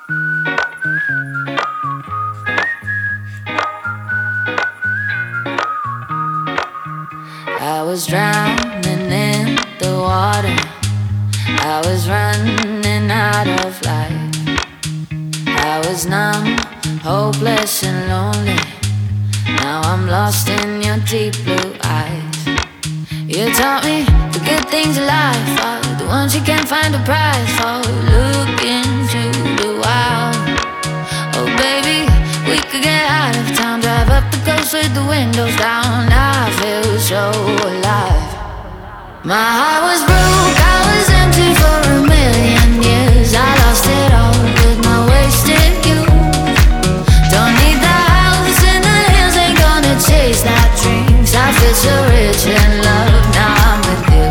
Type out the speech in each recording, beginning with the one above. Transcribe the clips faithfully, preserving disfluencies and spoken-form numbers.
I was drowning in the water. I was running out of life. I was numb, hopeless and lonely. Now I'm lost in your deep blue eyes. You taught me the good things of life are the ones you can't find a price for. Look into the wild. Oh baby, we could get out of town, drive up the coast with the windows down. I feel so alive. My heart was broke, I was empty for a million years. I lost it all with my wasted youth. Don't need the house in the hills, ain't gonna chase that dreams. I feel so rich in love, now I'm with you.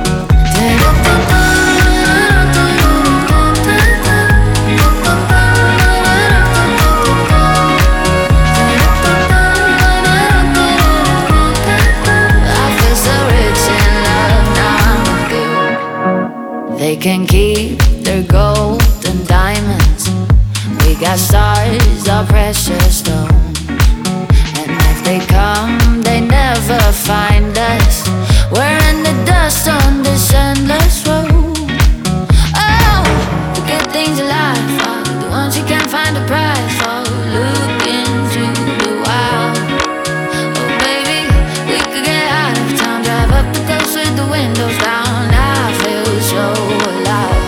They can keep their gold and diamonds. We got stars, our precious stones. And if they come, they never find us. We're in the dust on this endless road. Oh, the good things of life are the ones you can't find a price for. Look into the wild. Oh baby, we could get out of town, drive up the coast with the windows down. I feel so alive.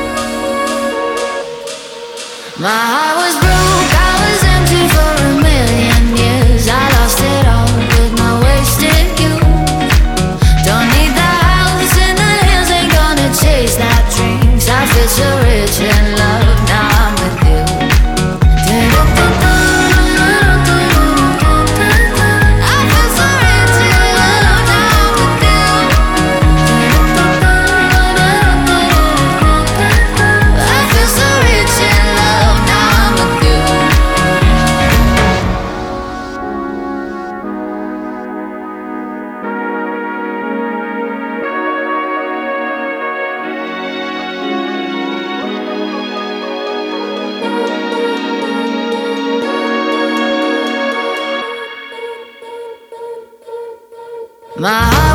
My heart was broke, I was empty for a million years. I lost it all with my wasted youth. Don't need the house in the hills, ain't gonna chase that dreams. I feel so rich in love, now I'm with you. I feel so rich in love, now I'm with you. I feel so rich in love, now I'm with you. My heart